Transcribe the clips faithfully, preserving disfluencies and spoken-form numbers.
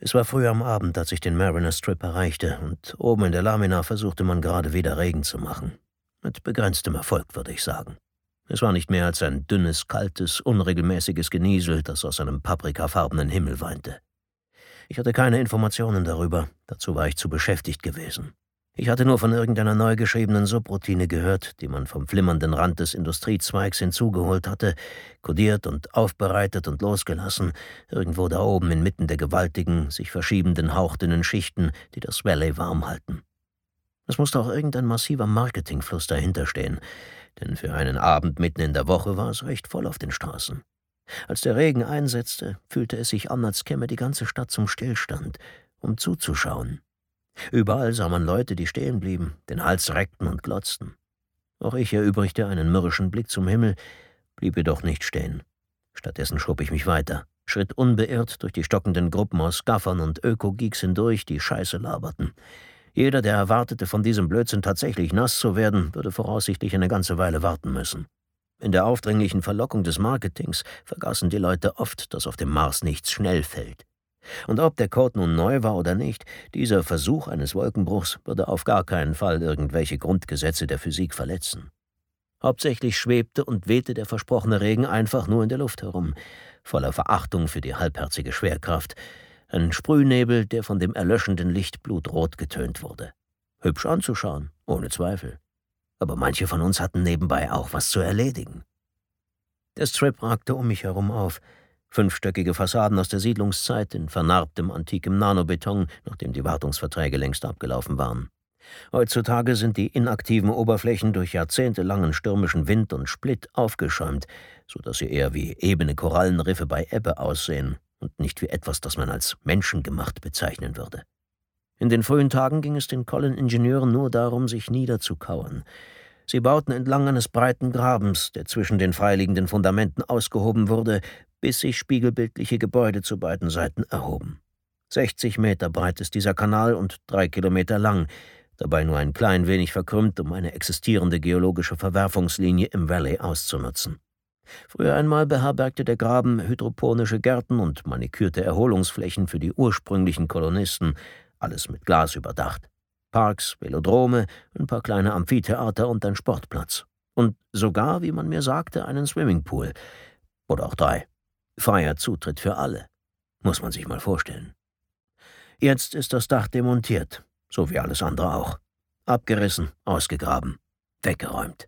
Es war früh am Abend, als ich den Mariner Strip erreichte, und oben in der Lamina versuchte man gerade wieder Regen zu machen. Mit begrenztem Erfolg, würde ich sagen. Es war nicht mehr als ein dünnes, kaltes, unregelmäßiges Geniesel, das aus einem paprikafarbenen Himmel weinte. Ich hatte keine Informationen darüber, dazu war ich zu beschäftigt gewesen. Ich hatte nur von irgendeiner neu geschriebenen Subroutine gehört, die man vom flimmernden Rand des Industriezweigs hinzugeholt hatte, kodiert und aufbereitet und losgelassen, irgendwo da oben inmitten der gewaltigen, sich verschiebenden hauchdünnen Schichten, die das Valley warm halten. Es musste auch irgendein massiver Marketingfluss dahinter stehen, denn für einen Abend mitten in der Woche war es recht voll auf den Straßen. Als der Regen einsetzte, fühlte es sich an, als käme die ganze Stadt zum Stillstand, um zuzuschauen. Überall sah man Leute, die stehen blieben, den Hals reckten und glotzten. Auch ich erübrigte einen mürrischen Blick zum Himmel, blieb jedoch nicht stehen. Stattdessen schob ich mich weiter, schritt unbeirrt durch die stockenden Gruppen aus Gaffern und Öko-Geeks hindurch, die Scheiße laberten. Jeder, der erwartete, von diesem Blödsinn tatsächlich nass zu werden, würde voraussichtlich eine ganze Weile warten müssen. In der aufdringlichen Verlockung des Marketings vergaßen die Leute oft, dass auf dem Mars nichts schnell fällt. Und ob der Code nun neu war oder nicht, dieser Versuch eines Wolkenbruchs würde auf gar keinen Fall irgendwelche Grundgesetze der Physik verletzen. Hauptsächlich schwebte und wehte der versprochene Regen einfach nur in der Luft herum, voller Verachtung für die halbherzige Schwerkraft, ein Sprühnebel, der von dem erlöschenden Licht blutrot getönt wurde. Hübsch anzuschauen, ohne Zweifel. Aber manche von uns hatten nebenbei auch was zu erledigen. Der Strip ragte um mich herum auf. Fünfstöckige Fassaden aus der Siedlungszeit in vernarbtem antikem Nanobeton, nachdem die Wartungsverträge längst abgelaufen waren. Heutzutage sind die inaktiven Oberflächen durch jahrzehntelangen stürmischen Wind und Splitt aufgeschäumt, so dass sie eher wie ebene Korallenriffe bei Ebbe aussehen und nicht wie etwas, das man als menschengemacht bezeichnen würde. In den frühen Tagen ging es den Colin-Ingenieuren nur darum, sich niederzukauern. Sie bauten entlang eines breiten Grabens, der zwischen den freiliegenden Fundamenten ausgehoben wurde, bis sich spiegelbildliche Gebäude zu beiden Seiten erhoben. sechzig Meter breit ist dieser Kanal und drei Kilometer lang, dabei nur ein klein wenig verkrümmt, um eine existierende geologische Verwerfungslinie im Valley auszunutzen. Früher einmal beherbergte der Graben hydroponische Gärten und manikürte Erholungsflächen für die ursprünglichen Kolonisten, alles mit Glas überdacht. Parks, Velodrome, ein paar kleine Amphitheater und ein Sportplatz. Und sogar, wie man mir sagte, einen Swimmingpool. Oder auch drei. Freier Zutritt für alle. Muss man sich mal vorstellen. Jetzt ist das Dach demontiert, so wie alles andere auch. Abgerissen, ausgegraben, weggeräumt.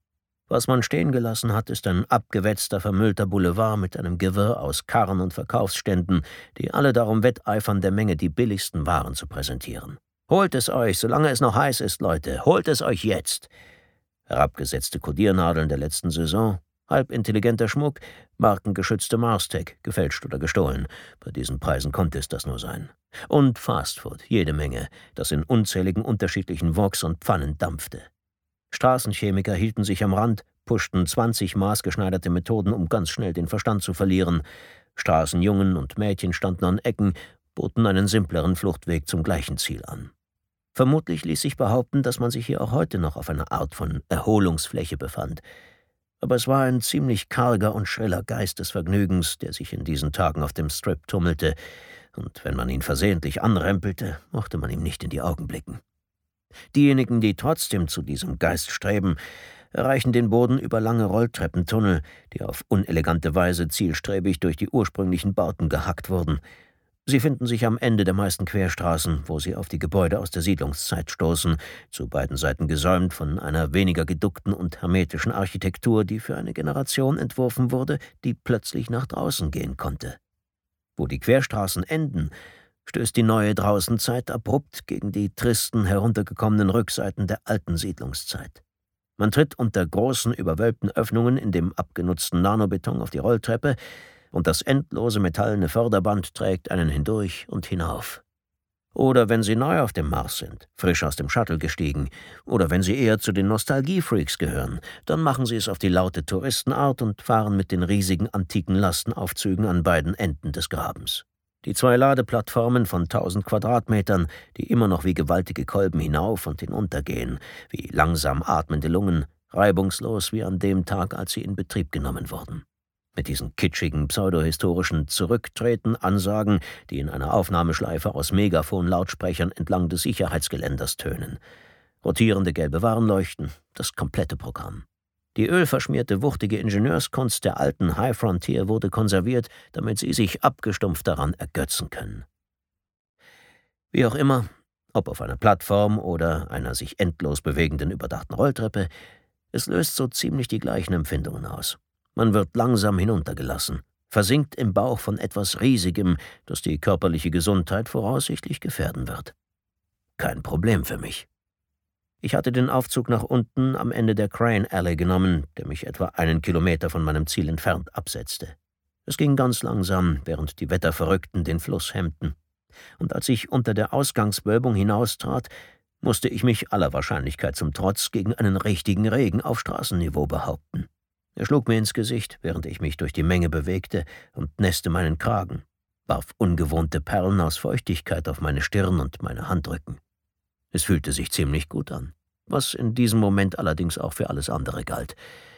Was man stehen gelassen hat, ist ein abgewetzter, vermüllter Boulevard mit einem Gewirr aus Karren und Verkaufsständen, die alle darum wetteifern, der Menge die billigsten Waren zu präsentieren. Holt es euch, solange es noch heiß ist, Leute. Holt es euch jetzt. Herabgesetzte Kodiernadeln der letzten Saison, halbintelligenter Schmuck, markengeschützte Mars-Tech, gefälscht oder gestohlen. Bei diesen Preisen konnte es das nur sein. Und Fastfood, jede Menge, das in unzähligen unterschiedlichen Woks und Pfannen dampfte. Straßenchemiker hielten sich am Rand, puschten zwanzig maßgeschneiderte Methoden, um ganz schnell den Verstand zu verlieren. Straßenjungen und Mädchen standen an Ecken, boten einen simpleren Fluchtweg zum gleichen Ziel an. Vermutlich ließ sich behaupten, dass man sich hier auch heute noch auf einer Art von Erholungsfläche befand. Aber es war ein ziemlich karger und schriller Geist des Vergnügens, der sich in diesen Tagen auf dem Strip tummelte, und wenn man ihn versehentlich anrempelte, mochte man ihm nicht in die Augen blicken. Diejenigen, die trotzdem zu diesem Geist streben, erreichen den Boden über lange Rolltreppentunnel, die auf unelegante Weise zielstrebig durch die ursprünglichen Bauten gehackt wurden. Sie finden sich am Ende der meisten Querstraßen, wo sie auf die Gebäude aus der Siedlungszeit stoßen, zu beiden Seiten gesäumt von einer weniger geduckten und hermetischen Architektur, die für eine Generation entworfen wurde, die plötzlich nach draußen gehen konnte. Wo die Querstraßen enden, stößt die neue Draußenzeit abrupt gegen die tristen, heruntergekommenen Rückseiten der alten Siedlungszeit. Man tritt unter großen, überwölbten Öffnungen in dem abgenutzten Nanobeton auf die Rolltreppe, und das endlose metallene Förderband trägt einen hindurch und hinauf. Oder wenn Sie neu auf dem Mars sind, frisch aus dem Shuttle gestiegen, oder wenn Sie eher zu den Nostalgiefreaks gehören, dann machen Sie es auf die laute Touristenart und fahren mit den riesigen antiken Lastenaufzügen an beiden Enden des Grabens. Die zwei Ladeplattformen von tausend Quadratmetern, die immer noch wie gewaltige Kolben hinauf und hinunter gehen, wie langsam atmende Lungen, reibungslos wie an dem Tag, als sie in Betrieb genommen wurden. Mit diesen kitschigen, pseudohistorischen Zurücktreten-Ansagen, die in einer Aufnahmeschleife aus Megafon-Lautsprechern entlang des Sicherheitsgeländers tönen. Rotierende gelbe Warnleuchten, das komplette Programm. Die ölverschmierte, wuchtige Ingenieurskunst der alten High Frontier wurde konserviert, damit sie sich abgestumpft daran ergötzen können. Wie auch immer, ob auf einer Plattform oder einer sich endlos bewegenden überdachten Rolltreppe, es löst so ziemlich die gleichen Empfindungen aus. Man wird langsam hinuntergelassen, versinkt im Bauch von etwas Riesigem, das die körperliche Gesundheit voraussichtlich gefährden wird. Kein Problem für mich. Ich hatte den Aufzug nach unten am Ende der Crane Alley genommen, der mich etwa einen Kilometer von meinem Ziel entfernt absetzte. Es ging ganz langsam, während die Wetterverrückten den Fluss hemmten. Und als ich unter der Ausgangswölbung hinaustrat, musste ich mich aller Wahrscheinlichkeit zum Trotz gegen einen richtigen Regen auf Straßenniveau behaupten. Er schlug mir ins Gesicht, während ich mich durch die Menge bewegte und nässte meinen Kragen, warf ungewohnte Perlen aus Feuchtigkeit auf meine Stirn und meine Handrücken. Es fühlte sich ziemlich gut an, was in diesem Moment allerdings auch für alles andere galt.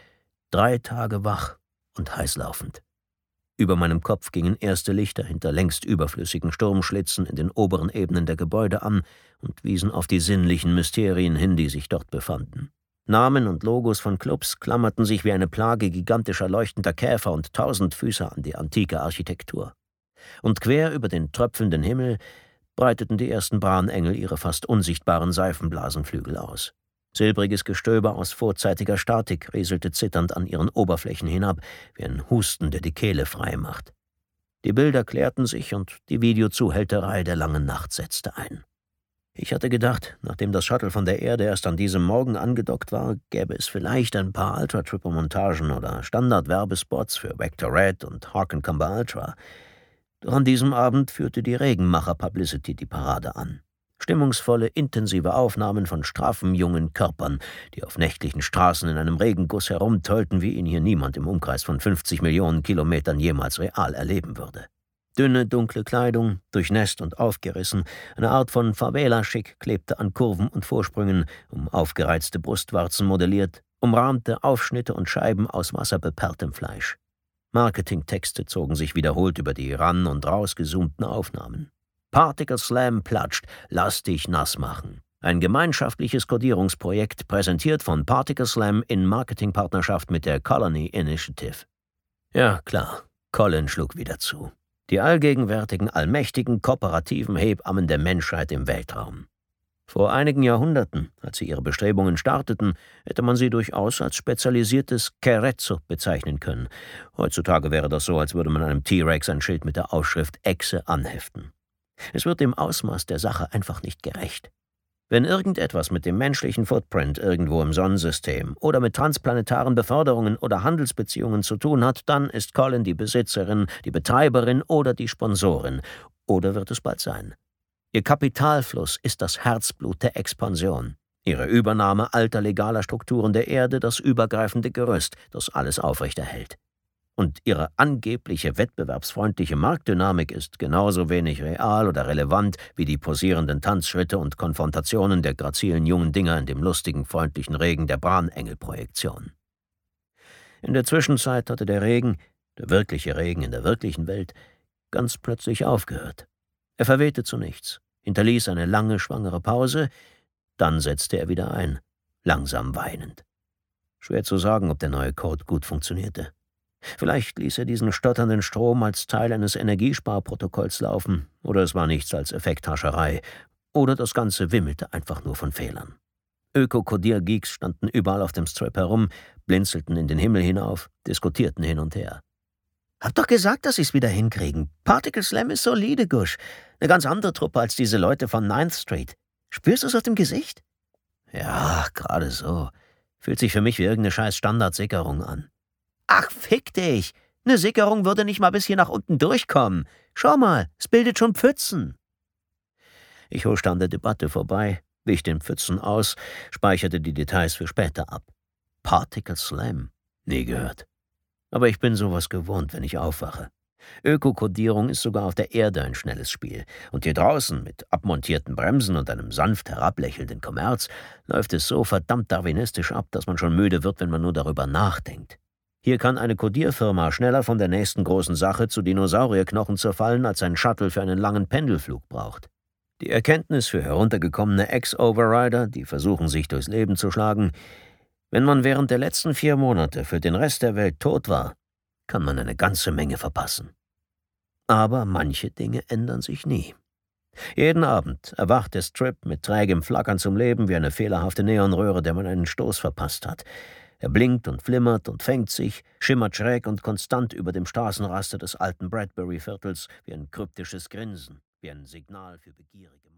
Drei Tage wach und heißlaufend. Über meinem Kopf gingen erste Lichter hinter längst überflüssigen Sturmschlitzen in den oberen Ebenen der Gebäude an und wiesen auf die sinnlichen Mysterien hin, die sich dort befanden. Namen und Logos von Clubs klammerten sich wie eine Plage gigantischer leuchtender Käfer und Tausendfüßer an die antike Architektur. Und quer über den tröpfelnden Himmel breiteten die ersten Bahnengel ihre fast unsichtbaren Seifenblasenflügel aus. Silbriges Gestöber aus vorzeitiger Statik rieselte zitternd an ihren Oberflächen hinab, wie ein Husten, der die Kehle frei macht. Die Bilder klärten sich und die Videozuhälterei der langen Nacht setzte ein. Ich hatte gedacht, nachdem das Shuttle von der Erde erst an diesem Morgen angedockt war, gäbe es vielleicht ein paar Ultra-Tripper-Montagen oder Standard-Werbespots für Vector Red und Harken Combo Ultra. Doch an diesem Abend führte die Regenmacher-Publicity die Parade an. Stimmungsvolle, intensive Aufnahmen von straffen jungen Körpern, die auf nächtlichen Straßen in einem Regenguss herumtollten, wie ihn hier niemand im Umkreis von fünfzig Millionen Kilometern jemals real erleben würde. Dünne, dunkle Kleidung, durchnässt und aufgerissen, eine Art von Favela-Schick klebte an Kurven und Vorsprüngen, um aufgereizte Brustwarzen modelliert, umrahmte Aufschnitte und Scheiben aus wasserbeperrtem Fleisch. Marketingtexte zogen sich wiederholt über die ran- und rausgezoomten Aufnahmen. Particle Slam platscht, lass dich nass machen. Ein gemeinschaftliches Codierungsprojekt, präsentiert von Particle Slam in Marketingpartnerschaft mit der Colony Initiative. Ja, klar, Colin schlug wieder zu. Die allgegenwärtigen, allmächtigen, kooperativen Hebammen der Menschheit im Weltraum. Vor einigen Jahrhunderten, als sie ihre Bestrebungen starteten, hätte man sie durchaus als spezialisiertes Carezzo bezeichnen können. Heutzutage wäre das so, als würde man einem T-Rex ein Schild mit der Aufschrift Echse anheften. Es wird dem Ausmaß der Sache einfach nicht gerecht. Wenn irgendetwas mit dem menschlichen Footprint irgendwo im Sonnensystem oder mit transplanetaren Beförderungen oder Handelsbeziehungen zu tun hat, dann ist Colin die Besitzerin, die Betreiberin oder die Sponsorin. Oder wird es bald sein. Ihr Kapitalfluss ist das Herzblut der Expansion. Ihre Übernahme alter legaler Strukturen der Erde das übergreifende Gerüst, das alles aufrechterhält. Und ihre angebliche wettbewerbsfreundliche Marktdynamik ist genauso wenig real oder relevant wie die posierenden Tanzschritte und Konfrontationen der grazilen jungen Dinger in dem lustigen, freundlichen Regen der Bahnengel-Projektion. In der Zwischenzeit hatte der Regen, der wirkliche Regen in der wirklichen Welt, ganz plötzlich aufgehört. Er verwehte zu nichts, hinterließ eine lange, schwangere Pause, dann setzte er wieder ein, langsam weinend. Schwer zu sagen, ob der neue Code gut funktionierte. Vielleicht ließ er diesen stotternden Strom als Teil eines Energiesparprotokolls laufen, oder es war nichts als Effekthascherei, oder das Ganze wimmelte einfach nur von Fehlern. Öko-Codier-Geeks standen überall auf dem Strip herum, blinzelten in den Himmel hinauf, diskutierten hin und her. »Hab doch gesagt, dass sie's wieder hinkriegen. Particle Slam ist solide, Gusch. Eine ganz andere Truppe als diese Leute von Ninth Street. Spürst du's auf dem Gesicht?« »Ja, gerade so. Fühlt sich für mich wie irgendeine scheiß Standardsickerung an.« »Ach, fick dich! Eine Sickerung würde nicht mal bis hier nach unten durchkommen. Schau mal, es bildet schon Pfützen.« Ich huschte an der Debatte vorbei, wich den Pfützen aus, speicherte die Details für später ab. Particle Slam? Nie gehört. Aber ich bin sowas gewohnt, wenn ich aufwache. Ökokodierung ist sogar auf der Erde ein schnelles Spiel. Und hier draußen, mit abmontierten Bremsen und einem sanft herablächelnden Kommerz, läuft es so verdammt darwinistisch ab, dass man schon müde wird, wenn man nur darüber nachdenkt. Hier kann eine Kodierfirma schneller von der nächsten großen Sache zu Dinosaurierknochen zerfallen, als ein Shuttle für einen langen Pendelflug braucht. Die Erkenntnis für heruntergekommene Ex-Overrider, die versuchen, sich durchs Leben zu schlagen: Wenn man während der letzten vier Monate für den Rest der Welt tot war, kann man eine ganze Menge verpassen. Aber manche Dinge ändern sich nie. Jeden Abend erwacht der Strip mit trägem Flackern zum Leben wie eine fehlerhafte Neonröhre, der man einen Stoß verpasst hat. Er blinkt und flimmert und fängt sich, schimmert schräg und konstant über dem Straßenraster des alten Bradbury-Viertels wie ein kryptisches Grinsen, wie ein Signal für begierige